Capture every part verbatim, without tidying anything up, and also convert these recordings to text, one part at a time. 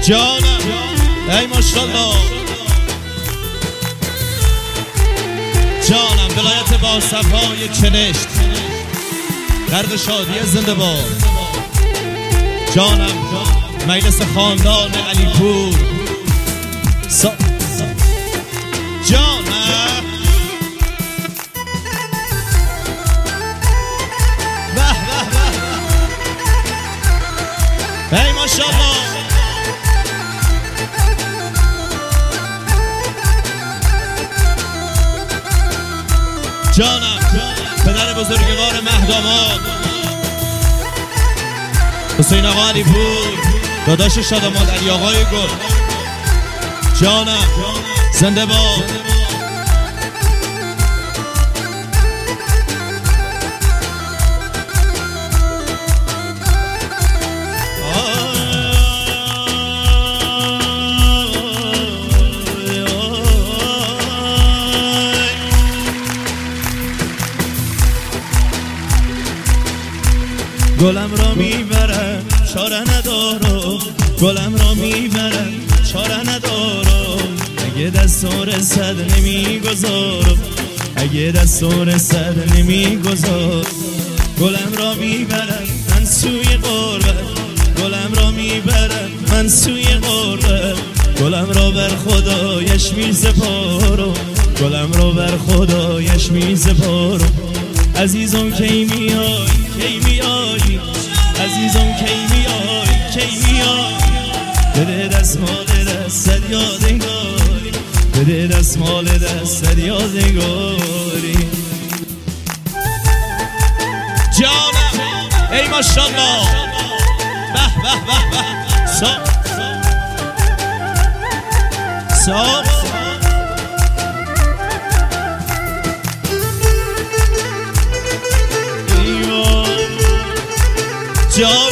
جانم ای ماشاءالله جانم ولایت با صفای کنشت غرق شادی زنده باد جانم مجلس خاندان علی پور سا... جانم به به به ای ماشاءالله جانم پدر بزرگوار مهداماد حسین آقا علی پور داداش شاداماد علی آقای گل جانم زنده باد گلم را میبرم چاره ندارم گلم را میبرم چاره ندارم اگه دستور صد نمیگذارم اگه دستور صد نمیگذارم گلم را میبرم من سوی غربت گلم را میبرم من سوی غربت گلم را بر خدایش میسپارم گلم را بر خدایش میسپارم عزیزم کی میای کی میای عزیزم کی میای کی میای بده دستمال دست یادگاری بده دستمال دست یادگاری جانم ای ماشاءالله به به به به سا سا جان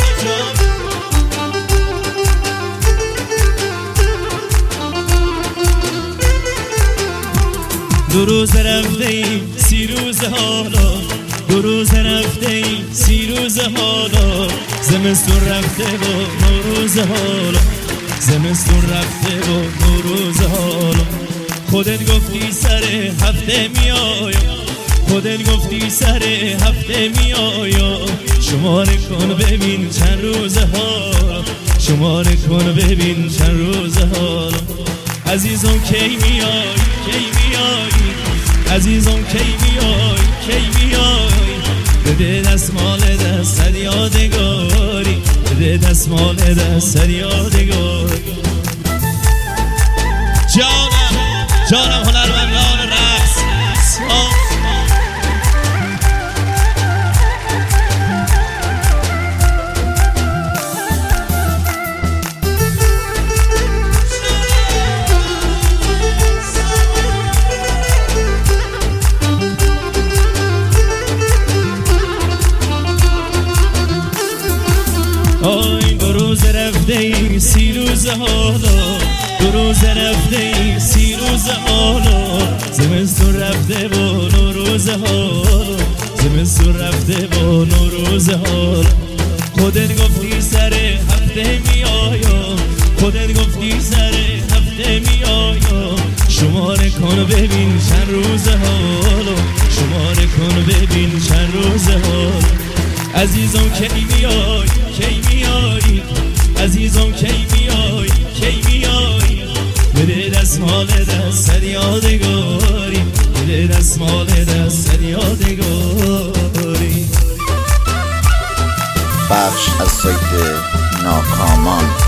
دو روز رفته ایم سی روز حالا دو روز رفته ایم سی روز حالا زمستون رفته و نوروز حالا زمستون رفته و نوروز حالا خودت گفتی سر هفته میایم خودت گفتی سر هفته میایم شماره کن ببین چند روز حالا شماره کن ببین چند روز حالا عزیزم کی میای کی میای عزیزم کی میای کی میای بده دستمال دست یادگاری بده دستمال دست یادگاری جانم جانم هنرمندان رقص آی دو روز رفته ای سی روز حالا دو روز رفته ای سی روز حالا زمستون رفته با نوروز حالا زمستون رفته با نوروز حالا خودت گفتی سر هفته میایم خودت گفتی سر هفته میایم شماره کن ببین چند روز حالا شماره کن ببین چند روز حالا عزیزم کی میای کی میای عزیزم کی میای کی میای بده دستمال دست یادگاری بده دستمال دست یادگاری بخش از سایت ناکامان.